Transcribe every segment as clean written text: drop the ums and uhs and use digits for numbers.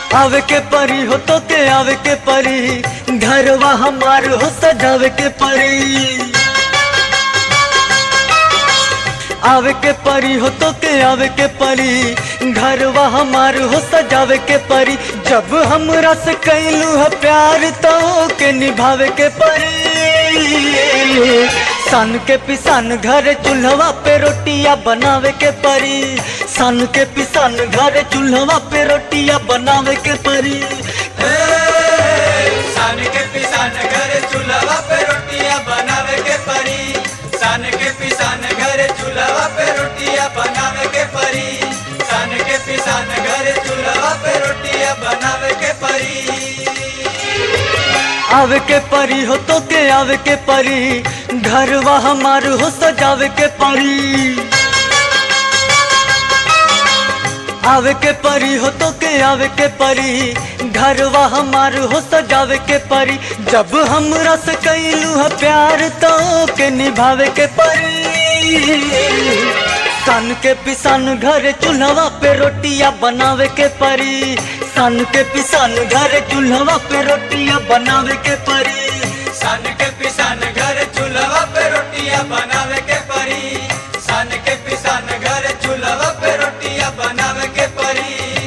आवे के परी हो तो के आवे के परी, घरवा हमार हो सजावे के परी। आवे के परी हो तो के आवे के परी, घरवा हमार हो सजावे के परी। जब हमरा से कैलू है प्यार तो के निभावे के परी। सन के पिसान घर चूल्हा पे रोटियां बनावे के परी। सन के पिसान घर चूल्हा पे रोटियां बनावे के परी। सन के पिसान घर चूल्हा पे रोटियां बनावे के परी। सन के पिसान घर चूल्हा पे रोटियां बनावे के परी। सन के पिसान घर चूल्हा पे रोटियां बनावे के परी। आवे के परी हो तो के आवे के परी, घरवा हमार हो सजावे के परी। आवे के परी हो तो के आवे के परी, घरवा हमार हो सजावे के परी। जब हमरा से कैलू है प्यार तो के निभावे के परी। सन के पिसान घर चूल्हा पे रोटियां बनावे के परी। सन के पिसान घर चूल्हा पे रोटियां बनावे के परी। सन के पिसान घर चूल्हा पे रोटियां बनावे के परी। सन के पिसान घर चूल्हा पे रोटियां बनावे के परी।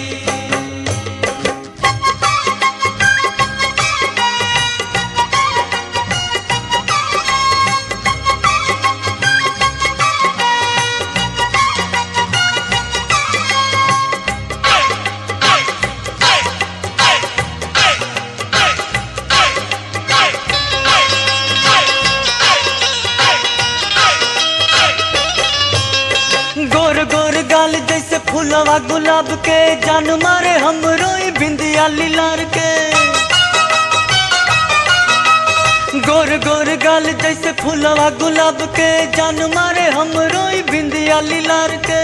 गोर गोर गाल जैसे फूलवा गुलाब के, जान मारे हमरो ई बिंदिया लीलार के। गोर गोर गाल जैसे फूलवा गुलाब के, जान मारे हमरो ई बिंदिया लीलार के।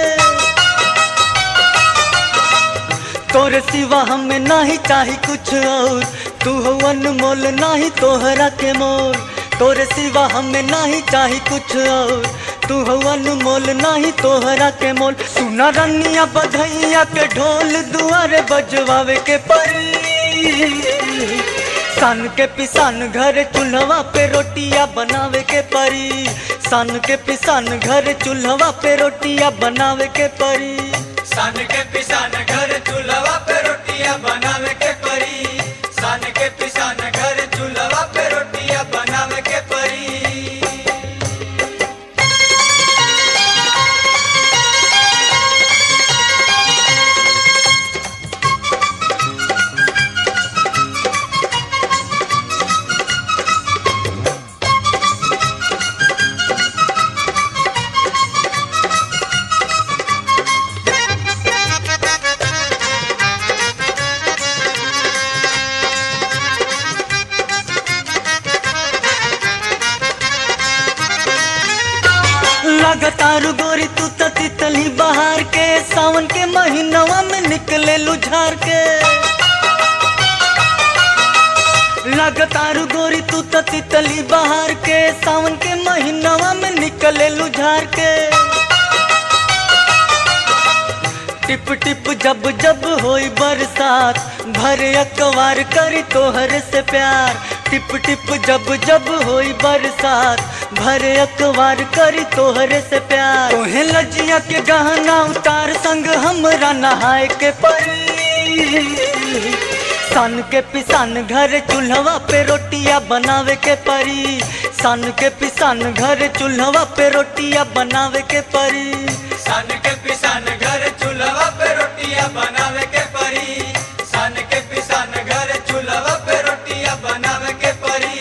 तोरे सिवा हमें नहीं चाही कुछ और, तू हो अनमोल नहीं तोहरा के मोल। तोरे सिवा हमें नहीं चाही कुछ और, तू हो अनमोल नहीं तोहरा के मोल। सुना रनिया बधैया के ढोल दुआरे बजवावे के परी। सन के पिसान घर चूल्हा पे रोटियां बनावे के परी। सन के पिसान घर चूल्हा पे रोटियां बनावे के परी। सन के पिसान घर चूल्हा पे रोटियां बनावे के परी। सन के पिसान घर चूल्हा पे रोटियां बनावे के परी। लगातार गोरी तू तितली बहार के, सावन के महीनवा में निकले लुझार के। लगातार गोरी तू तितली बहार के, सावन के महीनवा में निकले लुझार के। टिप टिप जब जब होई बरसात, भरे अकवार करी तोहर से प्यार। टिप टिप जब जब होई बरसात, भरे अकवार करी तोहरे से प्यार। तोहे लजिया के गहना उतार, संग हमरा नहाए के परी। सन के पिसान घर चूल्हा पे रोटियां बनावे के परी। सन के पिसान घर चूल्हा पे रोटियां बनावे के परी। सन के पिसान घर चूल्हा पे रोटियां बनावे के परी। सन के पिसान घर चूल्हा पे रोटियां बनावे के परी।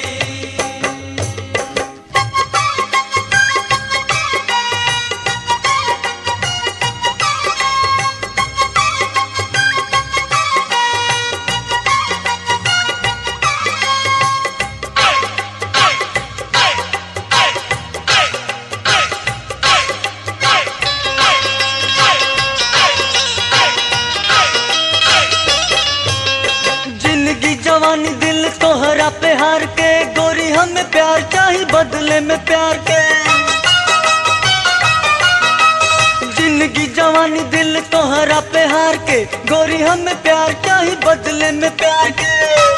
जवानी दिल तोहरा पे हार के, गोरी हमें प्यार चाहिए बदले में प्यार के। जिंदगी जवानी दिल तोहरा तोहरा पे हार के गोरी हमें प्यार चाही बदले में प्यार के।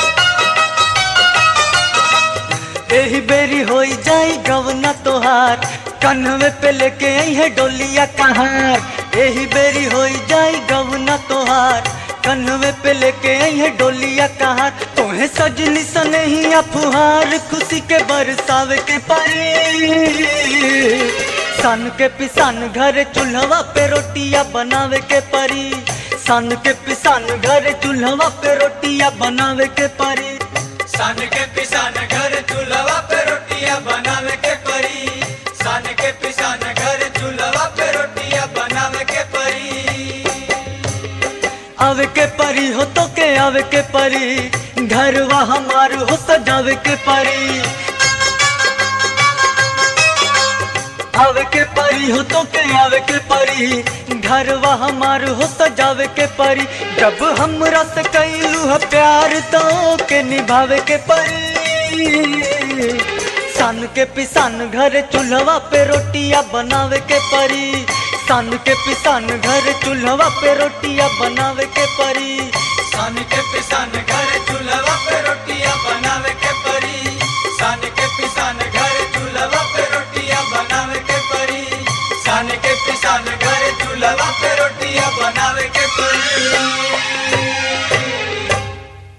एही बेरी होई जाई गवना तोहार कन्हवे पे लेके आई है डोलिया कहार। एही बेरी होई जाई गवना तोहार कन्हवे पे लेके आई है डोलिया कहार। तोहे सजनी सनहिया फुहार खुशी के बरसावे के परी। सन के पिसान घर चूल्हा पे रोटियां बनावे के परी। सन के पिसान घर चूल्हा पे रोटियां बनावे के परी। सन के पिसान घर चूल्हा पे रोटियां बनावे के परी। सन के पिसान घर चूल्हा पे रोटियां बनावे के परी। आवे के परी हो तो के आवे के परी घरवा हमार हो सजावे के परी। आवे के परी हो तो के आवे के परी घरवा हमार हो सजावे के परी। जब हमरा से कैलू है प्यार तो के निभावे के परी। सन के पिसान घर चूल्हा पे रोटियां बनावे के परी। सन के पिसान घर चूल्हा पे रोटियां बनावे के परी। सन के पिसान घर चूल्हा पे रोटियां बनावे के परी। सन के पिसान घर चूल्हा पे रोटियां बनावे के परी। सन के पिसान